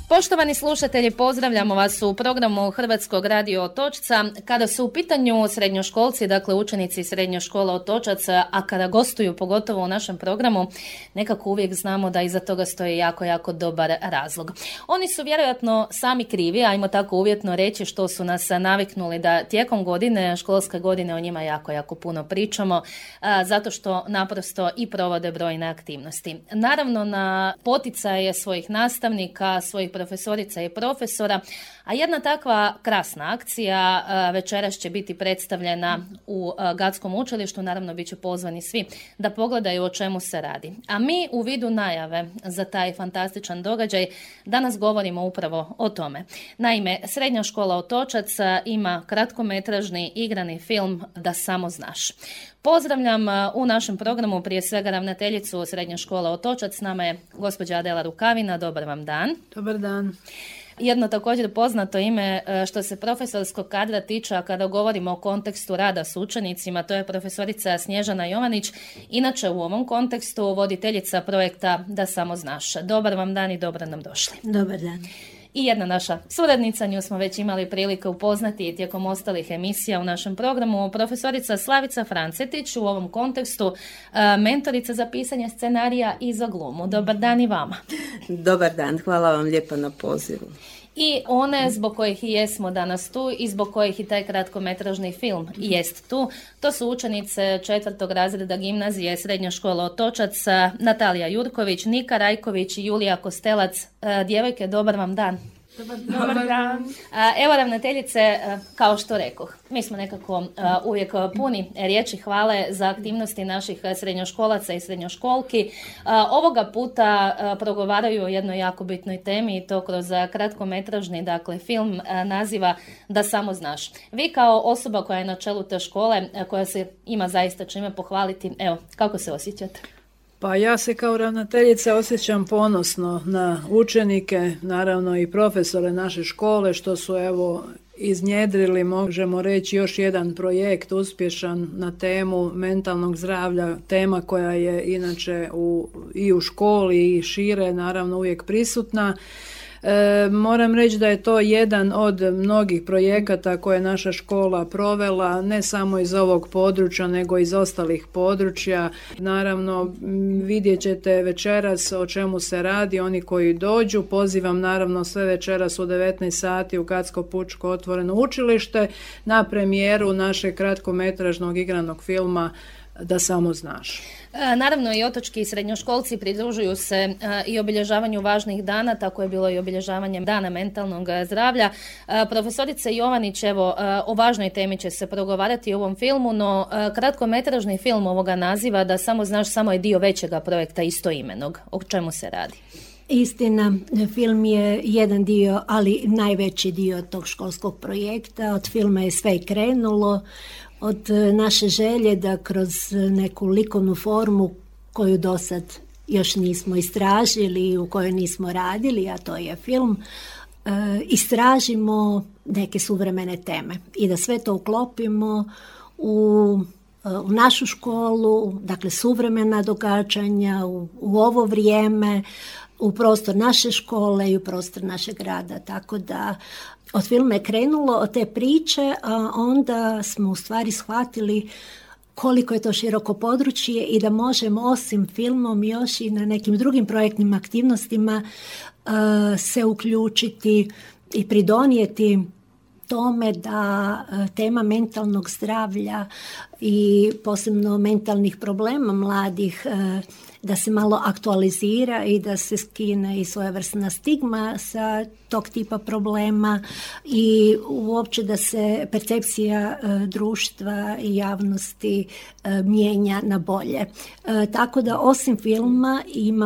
Poštovani slušatelji, pozdravljamo vas u programu Hrvatskog radio Otočca. Kada su u pitanju srednjoškolci, dakle učenici srednje škole Otočac, a kada gostuju pogotovo u našem programu, nekako uvijek znamo da iza toga stoji jako dobar razlog. Oni su vjerojatno sami krivi, ajmo tako uvjetno reći, što su nas naviknuli da tijekom godine, školske godine, o njima jako puno pričamo, zato što naprosto i provode brojne aktivnosti. Naravno, na poticaje svojih nastavnika, svojih profesorica i profesora, a jedna takva krasna akcija večeras će biti predstavljena u Gatskom učilištu, naravno bit će pozvani svi da pogledaju o čemu se radi. A mi u vidu najave za taj fantastičan događaj danas govorimo upravo o tome. Naime, Srednja škola Otočac ima kratkometražni igrani film Da samo znaš. Pozdravljam u našem programu prije svega ravnateljicu Srednje škole Otočac, s nama je gospođa Adela Rukavina. Dobar vam dan. Dobar dan. Jedno također poznato ime što se profesorskog kadra tiče, a kada govorimo o kontekstu rada s učenicima, to je profesorica Snježana Jovanić, inače u ovom kontekstu voditeljica projekta Da samo znaš. Dobar vam dan i dobro nam došli. Dobar dan. I jedna naša suradnica, nju smo već imali prilike upoznati tijekom ostalih emisija u našem programu, profesorica Slavica Francetić, u ovom kontekstu mentorica za pisanje scenarija i za glumu. Dobar dan i vama. Dobar dan, hvala vam lijepa na pozivu. I one zbog kojih i jesmo danas tu i zbog kojih i taj kratkometražni film jest tu, to su učenice 4. razreda gimnazije Srednje škole Otočac, Natalija Jurković, Nika Rajković i Julija Kostelac. Djevojke, dobar vam dan. Dobar dan. Evo ravnateljice, kao što rekoh, mi smo nekako uvijek puni riječi hvale za aktivnosti naših srednjoškolaca i srednjoškolki. Ovoga puta progovaraju o jednoj jako bitnoj temi i to kroz kratkometražni, dakle, film naziva Da samo znaš. Vi kao osoba koja je na čelu te škole, koja se ima zaista čime pohvaliti, evo, kako se osjećate? Pa ja se kao ravnateljica osjećam ponosno na učenike, naravno i profesore naše škole, što su evo iznjedrili, možemo reći, još jedan projekt uspješan na temu mentalnog zdravlja, tema koja je inače i u školi i šire naravno uvijek prisutna. Moram reći da je to jedan od mnogih projekata koje je naša škola provela, ne samo iz ovog područja nego iz ostalih područja. Naravno, vidjet ćete večeras o čemu se radi, oni koji dođu. Pozivam naravno sve večeras u 19 sati u Gatsko pučko otvoreno učilište na premijeru našeg kratkometražnog igranog filma Da samo znaš. Naravno i otočki srednjoškolci pridružuju se i obilježavanju važnih dana, tako je bilo i obilježavanje Dana mentalnog zdravlja. Profesorice Jovanić, evo, o važnoj temi će se progovarati u ovom filmu, no kratkometražni film ovoga naziva Da samo znaš samo je dio većega projekta istoimenog. O čemu se radi? Istina, film je jedan dio, ali najveći dio tog školskog projekta. Od filma je sve krenulo, od naše želje da kroz neku likovnu formu koju do sad još nismo istražili, u kojoj nismo radili, a to je film, istražimo neke suvremene teme i da sve to uklopimo u našu školu, dakle suvremena događanja u ovo vrijeme, u prostor naše škole i u prostor našeg grada. Tako da od filma je krenulo, od te priče, a onda smo u stvari shvatili koliko je to široko područje i da možemo osim filmom još i na nekim drugim projektnim aktivnostima se uključiti i pridonijeti tome da tema mentalnog zdravlja i posebno mentalnih problema mladih da se malo aktualizira i da se skine i svojevrsna stigma sa tog tipa problema i uopće da se percepcija društva i javnosti mijenja na bolje. Tako da osim filma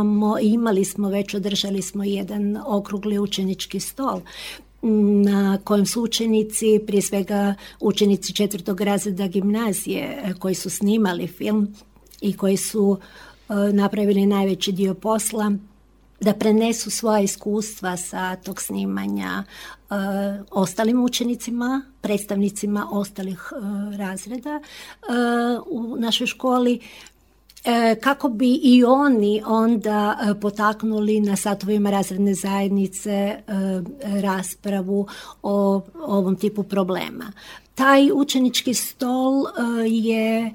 održali smo jedan okrugli učenički stol na kojem su učenici, prije svega učenici 4. razreda gimnazije koji su snimali film i koji su napravili najveći dio posla, da prenesu svoja iskustva sa tog snimanja ostalim učenicima, predstavnicima ostalih razreda u našoj školi. kako bi i oni onda potaknuli na satovima razredne zajednice raspravu o ovom tipu problema. Taj učenički stol je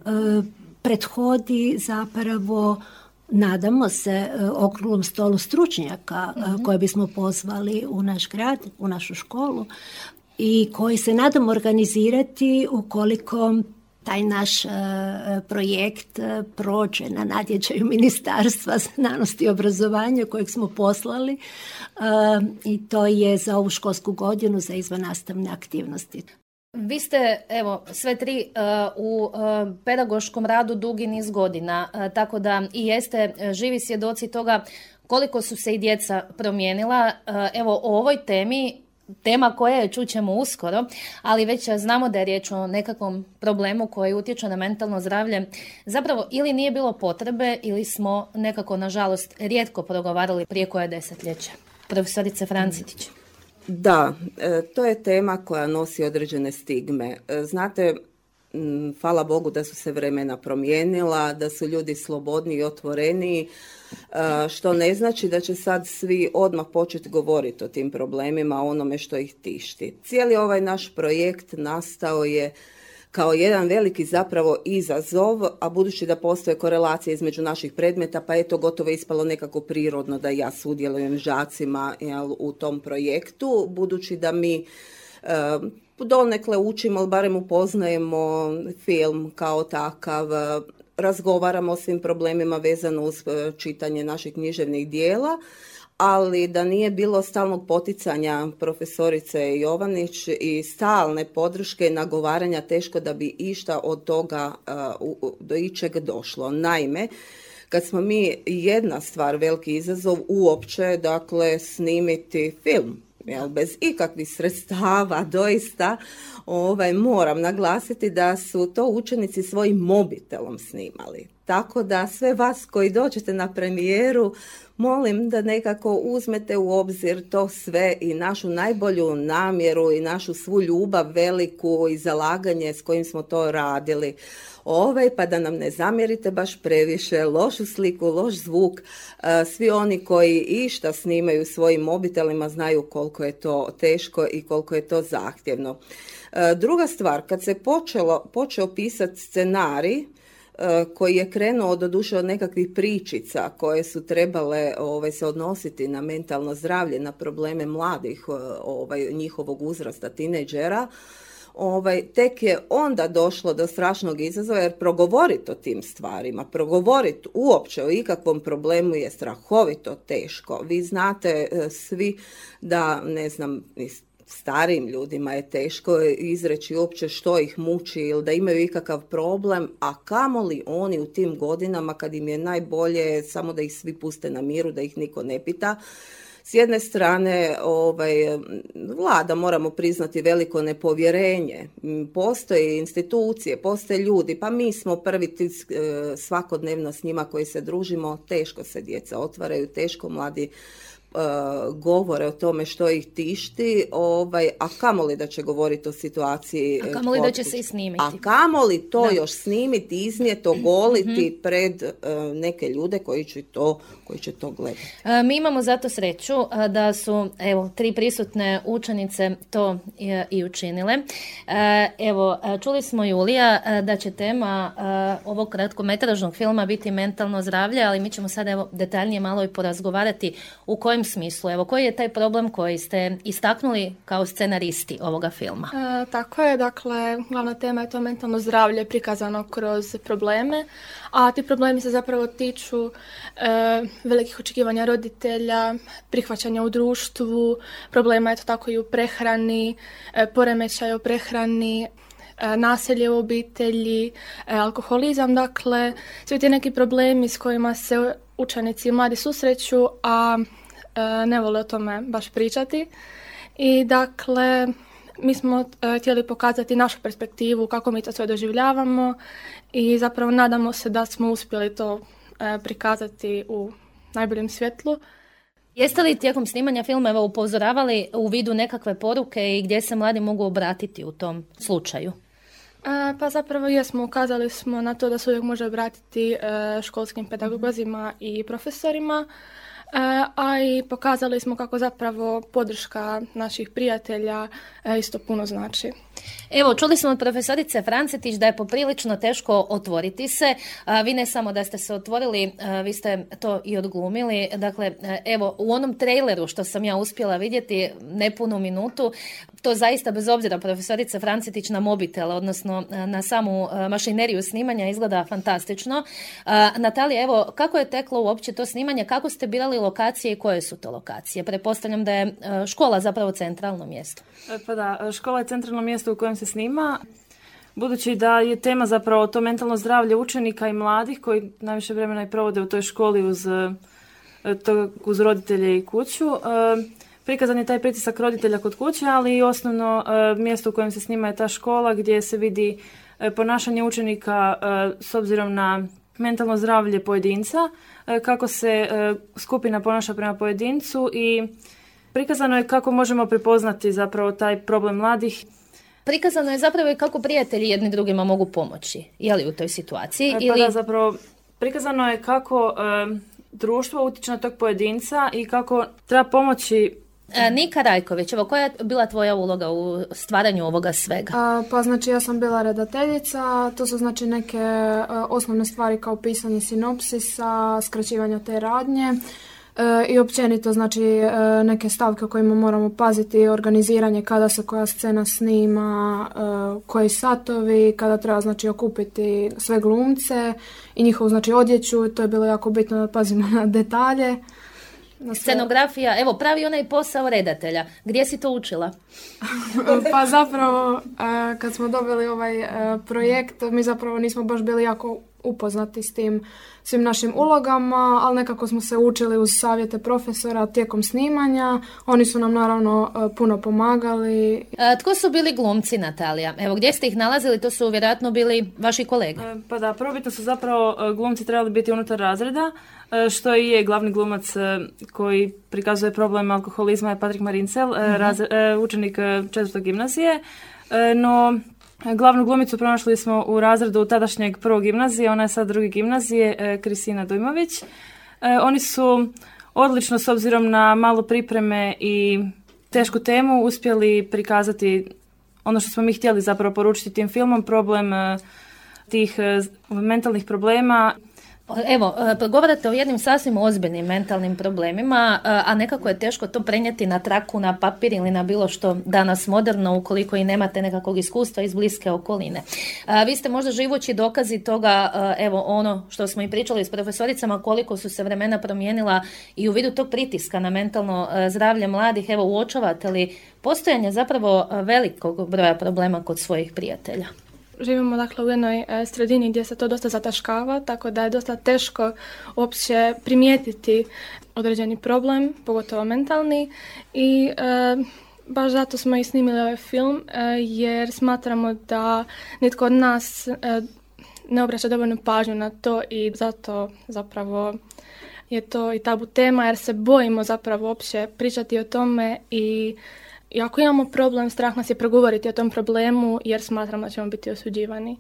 prethodi zapravo, nadamo se, okruglom stolu stručnjaka koje bismo pozvali u naš grad, u našu školu i koji se nadamo organizirati ukoliko taj naš projekt prođe na natječaju Ministarstva znanosti i obrazovanja kojeg smo poslali i to je za ovu školsku godinu za izvannastavne aktivnosti. Vi ste, evo, sve tri u pedagoškom radu dugi niz godina, tako da i jeste živi svjedoci toga koliko su se i djeca promijenila. Evo, o ovoj temi, tema koja je čućemo uskoro, ali već znamo da je riječ o nekakvom problemu koji utječe na mentalno zdravlje. Zapravo, ili nije bilo potrebe, ili smo nekako, nažalost, rijetko progovarali prije koje desetljeće. Profesorice Francitić. Da, to je tema koja nosi određene stigme. Znate, hvala Bogu da su se vremena promijenila, da su ljudi slobodniji i otvoreniji, što ne znači da će sad svi odmah početi govoriti o tim problemima, o onome što ih tišti. Cijeli ovaj naš projekt nastao je kao jedan veliki zapravo izazov, a budući da postoje korelacije između naših predmeta, pa je to gotovo ispalo nekako prirodno da ja sudjelujem đacima u tom projektu, budući da mi donekle učimo, ali barem upoznajemo film kao takav, razgovaramo o svim problemima vezano uz čitanje naših književnih dijela, ali da nije bilo stalnog poticanja profesorice Jovanić i stalne podrške i nagovaranja, teško da bi išta od toga do ičeg došlo. Naime, kad smo mi, jedna stvar, veliki izazov uopće, dakle, snimiti film, bez ikakvih sredstava, doista moram naglasiti da su to učenici svojim mobitelom snimali. Tako da sve vas koji dođete na premijeru, molim da nekako uzmete u obzir to sve i našu najbolju namjeru i našu svu ljubav veliku i zalaganje s kojim smo to radili. Pa da nam ne zamjerite baš previše, lošu sliku, loš zvuk. Svi oni koji išta snimaju svojim mobitelima znaju koliko je to teško i koliko je to zahtjevno. Druga stvar, kad se počeo pisati scenarij, koji je krenuo doduše od nekakvih pričica koje su trebale se odnositi na mentalno zdravlje, na probleme mladih, njihovog uzrasta, tinejdžera, tek je onda došlo do strašnog izazova, jer progovoriti o tim stvarima, progovoriti uopće o ikakvom problemu je strahovito teško. Vi znate svi da, ne znam, starijim ljudima je teško izreći uopće što ih muči ili da imaju ikakav problem, a kamoli oni u tim godinama kad im je najbolje samo da ih svi puste na miru, da ih niko ne pita. S jedne strane, vlada, moramo priznati, veliko nepovjerenje. Postoje institucije, postoje ljudi, pa mi smo prvi svakodnevno s njima koji se družimo, teško se djeca otvaraju, teško mladi govore o tome što ih tišti, a kamoli da će govoriti o situaciji. A kamoli da će se i snimiti. A kamoli to još snimiti, iznijeti, ogoliti pred neke ljude koji će to gledati. Mi imamo zato sreću da su, evo, 3 prisutne učenice to i učinile. Evo, čuli smo, Julija, da će tema ovog kratkometražnog filma biti mentalno zdravlje, ali mi ćemo sad, evo, detaljnije malo i porazgovarati u kojem smislu. Evo, koji je taj problem koji ste istaknuli kao scenaristi ovoga filma? Tako je, dakle, glavna tema je to mentalno zdravlje prikazano kroz probleme, a ti problemi se zapravo tiču velikih očekivanja roditelja, prihvaćanja u društvu, problema je to tako i u prehrani, poremećaj u prehrani, nasilje u obitelji, alkoholizam, dakle, svi ti neki problemi s kojima se učenici i mladi susreću, a ne vole o tome baš pričati. I dakle, mi smo htjeli pokazati našu perspektivu, kako mi to sve doživljavamo i zapravo nadamo se da smo uspjeli to prikazati u najboljem svjetlu. Jeste li tijekom snimanja filma upozoravali u vidu nekakve poruke i gdje se mladi mogu obratiti u tom slučaju? Pa zapravo jesmo, ukazali smo na to da se uvijek može obratiti školskim pedagozima i profesorima, a i pokazali smo kako zapravo podrška naših prijatelja isto puno znači. Evo, čuli smo od profesorice Francetić da je poprilično teško otvoriti se. Vi ne samo da ste se otvorili, vi ste to i odglumili. Dakle, evo, u onom traileru što sam ja uspjela vidjeti nepunu minutu, to zaista bez obzira profesorice Francetić na mobitel, odnosno na samu mašineriju snimanja izgleda fantastično. Natalija, evo, kako je teklo uopće to snimanje, kako ste birali lokacije i koje su to lokacije? Pretpostavljam da je škola zapravo centralno mjesto. Pa da, škola je centralno mjesto u kojem se snima. Budući da je tema zapravo to mentalno zdravlje učenika i mladih koji najviše vremena i provode u toj školi uz roditelje i kuću. Prikazan je taj pritisak roditelja kod kuće, ali i osnovno mjesto u kojem se snima je ta škola gdje se vidi ponašanje učenika s obzirom na mentalno zdravlje pojedinca, kako se skupina ponaša prema pojedincu i prikazano je kako možemo prepoznati zapravo taj problem mladih. Prikazano je zapravo i kako prijatelji jedni drugima mogu pomoći, je li u toj situaciji? Pa da, zapravo prikazano je kako društvo utječe na tog pojedinca i kako treba pomoći. Nika Rajković, evo, koja je bila tvoja uloga u stvaranju ovoga svega? Pa znači ja sam bila redateljica, to su znači neke osnovne stvari kao pisanje sinopsisa, skraćivanja te radnje. I općenito znači neke stavke o kojima moramo paziti, organiziranje kada se koja scena snima, koji satovi, kada treba znači okupiti sve glumce i njihovu znači odjeću, to je bilo jako bitno da pazimo na detalje. Scenografija, evo, pravi onaj posao redatelja. Gdje si to učila? Pa zapravo kad smo dobili ovaj projekt, mi zapravo nismo baš bili jako upoznati s tim svim našim ulogama, ali nekako smo se učili uz savjete profesora tijekom snimanja. Oni su nam naravno puno pomagali. Tko su bili glumci, Natalija? Evo, gdje ste ih nalazili? To su vjerojatno bili vaši kolege. Pa da, prvobitno su zapravo glumci trebali biti unutar razreda, što i je glavni glumac koji prikazuje problem alkoholizma je Patrik Marincel, učenik 4. gimnazije. No, glavnu glumicu pronašli smo u razredu tadašnjeg 1. gimnazije, ona je sad 2. gimnazije, Kristina Dujmović. Oni su odlično, s obzirom na malo pripreme i tešku temu, uspjeli prikazati ono što smo mi htjeli zapravo poručiti tim filmom, problem tih mentalnih problema. Evo, govorite o jednim sasvim ozbiljnim mentalnim problemima, a nekako je teško to prenijeti na traku, na papir ili na bilo što danas moderno ukoliko i nemate nekakvog iskustva iz bliske okoline. Vi ste možda živući dokazi toga, evo ono što smo i pričali s profesoricama, koliko su se vremena promijenila i u vidu tog pritiska na mentalno zdravlje mladih. Evo, uočavate li postojanje zapravo velikog broja problema kod svojih prijatelja? Živimo dakle u jednoj sredini gdje se to dosta zataškava, tako da je dosta teško uopće primijetiti određeni problem, pogotovo mentalni, i baš zato smo i snimili ovaj film, jer smatramo da nitko od nas ne obraća dovoljnu pažnju na to i zato zapravo je to i tabu tema, jer se bojimo zapravo uopće pričati o tome i ako imamo problem, strah nas je progovoriti o tom problemu jer smatramo da ćemo biti osuđivani.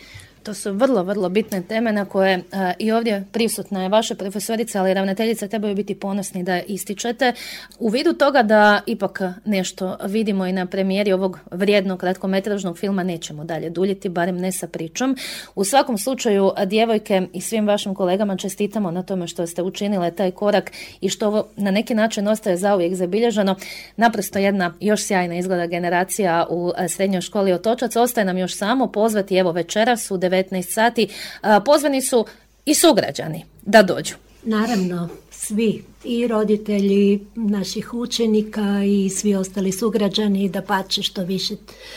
To su vrlo, vrlo bitne teme na koje i ovdje prisutna je vaša profesorica, ali i ravnateljica trebaju biti ponosni da ističete. U vidu toga da ipak nešto vidimo i na premijeri ovog vrijednog kratkometražnog filma, nećemo dalje duljiti, barem ne sa pričom. U svakom slučaju, djevojke i svim vašim kolegama čestitamo na tome što ste učinile taj korak i što ovo na neki način ostaje zauvijek zabilježeno. Naprosto jedna još sjajna izgleda generacija u srednjoj školi Otočac. Ostaje nam još samo pozvati, evo, večeras u 19 sati. Pozvani su i sugrađani da dođu. Naravno, svi, i roditelji naših učenika i svi ostali sugrađani, dapače što više.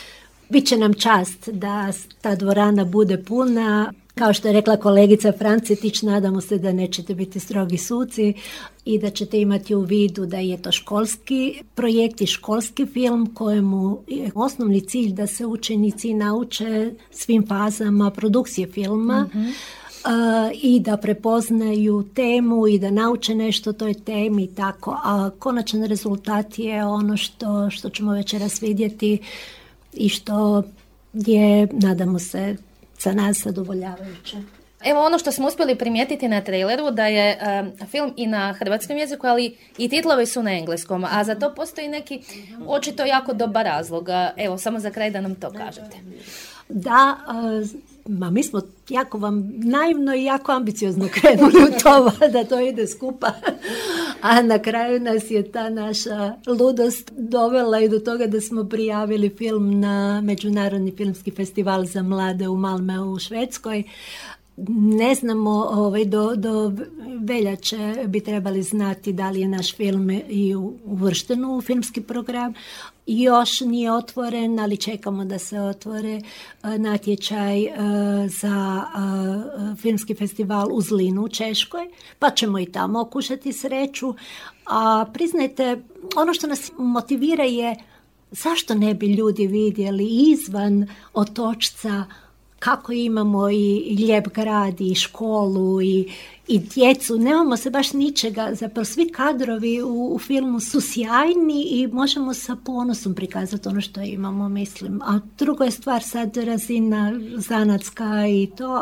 Biće nam čast da ta dvorana bude puna. Kao što je rekla kolegica Francetić, nadamo se da nećete biti strogi suci i da ćete imati u vidu da je to školski projekt i školski film kojemu je osnovni cilj da se učenici nauče svim fazama produkcije filma. I da prepoznaju temu i da nauče nešto o toj temi i tako. A konačan rezultat je ono što ćemo večeras vidjeti i što je, nadamo se, za nas zadovoljavajuće. Evo ono što smo uspjeli primijetiti na traileru, da je film i na hrvatskom jeziku, ali i titlovi su na engleskom, a za to postoji neki očito jako dobar razlog. Evo, samo za kraj da nam to kažete. Da, mi smo jako vam naivno i jako ambiciozno krenuli u to, da to ide skupa, a na kraju nas je ta naša ludost dovela i do toga da smo prijavili film na Međunarodni filmski festival za mlade u Malmeu u Švedskoj. Ne znamo, do veljače bi trebali znati da li je naš film i uvršten u filmski program. Još nije otvoren, ali čekamo da se otvore natječaj za filmski festival u Zlinu u Češkoj, pa ćemo i tamo okušati sreću. A priznajte, ono što nas motivira je zašto ne bi ljudi vidjeli izvan Otočca kako imamo i lijep grad i školu i djecu. Nemamo se baš ničega, zapravo svi kadrovi u filmu su sjajni i možemo sa ponosom prikazati ono što imamo, mislim. A drugo je stvar sad razina zanatska i to,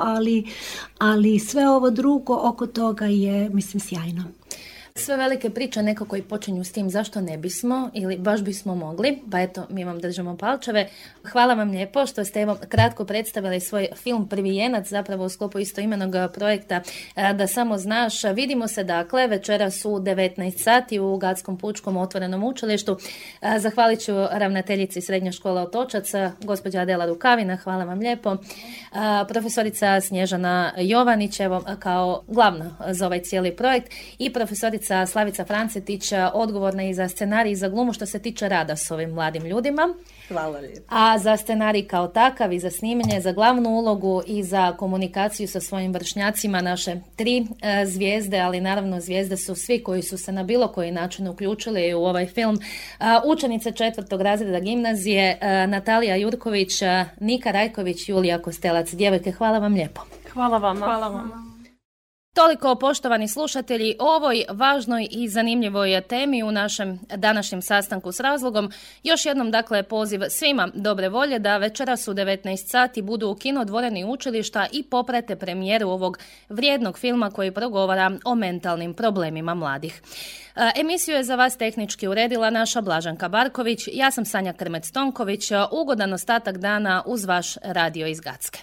ali sve ovo drugo oko toga je, mislim, sjajno. Sve velike priče nekako i počinju s tim zašto ne bismo ili baš bismo mogli, pa eto, mi vam držimo palčeve. Hvala vam lijepo što ste evo kratko predstavili svoj film Prvijenac, zapravo u sklopu istoimenog projekta Da samo znaš. Vidimo se dakle večeras u 19 sati u Gatskom pučkom otvorenom učilištu. Zahvalit ću ravnateljici Srednje škole Otočac, gospođa Adela Rukavina, hvala vam lijepo. Profesorica Snježana Jovanić, evo kao glavna za ovaj cijeli projekt, i profesorica Slavica Francetić, odgovorna i za scenarij i za glumu što se tiče rada s ovim mladim ljudima. Hvala lijepo. A za scenarij kao takav i za snimanje, za glavnu ulogu i za komunikaciju sa svojim vršnjacima naše 3 zvijezde, ali naravno zvijezde su svi koji su se na bilo koji način uključili u ovaj film. Učenice 4. razreda gimnazije, Natalija Jurković, Nika Rajković, Julija Kostelac. Djevojke, hvala vam lijepo. Hvala vama. Hvala vam. Toliko, poštovani slušatelji, o ovoj važnoj i zanimljivoj temi u našem današnjem sastanku s razlogom. Još jednom, dakle, poziv svima dobre volje da večeras u 19 sati budu u kinodvorani učilišta i poprate premijeru ovog vrijednog filma koji progovara o mentalnim problemima mladih. Emisiju je za vas tehnički uredila naša Blaženka Barković, ja sam Sanja Krmec-Tonković. Ugodan ostatak dana uz vaš radio iz Gatske.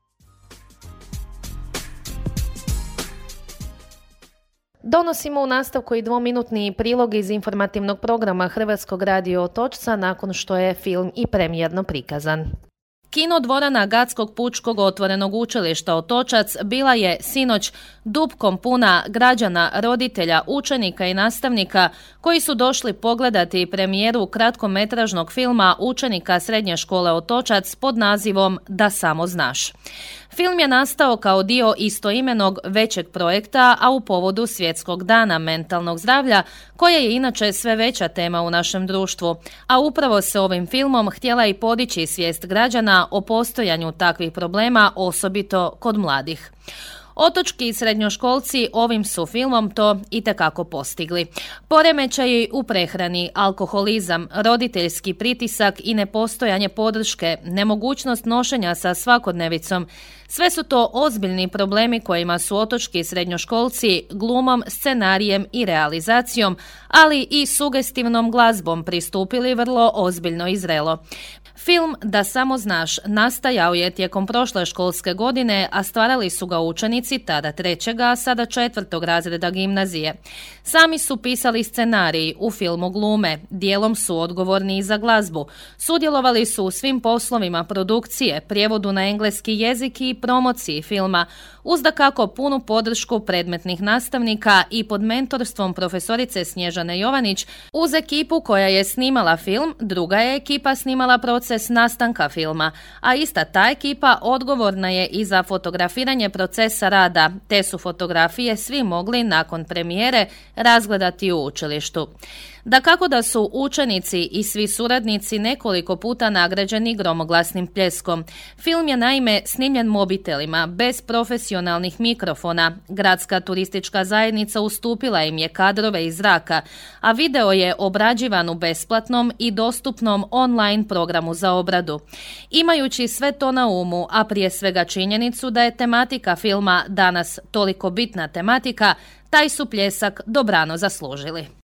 Donosimo u nastavku i 2-minutni prilog iz informativnog programa Hrvatskog radio Otočca nakon što je film i premijerno prikazan. Kinodvorana Gatskog pučkog otvorenog učilišta Otočac bila je sinoć dupkom puna građana, roditelja, učenika i nastavnika koji su došli pogledati premijeru kratkometražnog filma učenika Srednje škole Otočac pod nazivom Da samo znaš. Film je nastao kao dio istoimenog većeg projekta, a u povodu Svjetskog dana mentalnog zdravlja, koje je inače sve veća tema u našem društvu, a upravo se ovim filmom htjela i podići svijest građana o postojanju takvih problema, osobito kod mladih. Otočki srednjoškolci ovim su filmom to itekako postigli. Poremećaji u prehrani, alkoholizam, roditeljski pritisak i nepostojanje podrške, nemogućnost nošenja sa svakodnevicom, sve su to ozbiljni problemi kojima su otočki srednjoškolci glumom, scenarijem i realizacijom, ali i sugestivnom glazbom pristupili vrlo ozbiljno i zrelo. Film Da samo znaš nastajao je tijekom prošle školske godine, a stvarali su ga učenici tada 3. a sada 4. razreda gimnazije. Sami su pisali scenarij, u filmu glume, dijelom su odgovorni i za glazbu. Sudjelovali su u svim poslovima produkcije, prijevodu na engleski jezik i promociji filma, uz dakako punu podršku predmetnih nastavnika i pod mentorstvom profesorice Snježane Jovanić. Uz ekipu koja je snimala film, druga je ekipa snimala proces nastanka filma, a ista ta ekipa odgovorna je i za fotografiranje procesa rada, te su fotografije svi mogli nakon premijere razgledati u učilištu. Dakako da su učenici i svi suradnici nekoliko puta nagrađeni gromoglasnim pljeskom. Film je naime snimljen mobitelima, bez profesionalnih mikrofona. Gradska turistička zajednica ustupila im je kadrove iz zraka, a video je obrađivan u besplatnom i dostupnom online programu za obradu. Imajući sve to na umu, a prije svega činjenicu da je tematika filma danas toliko bitna tematika, taj su pljesak dobrano zaslužili.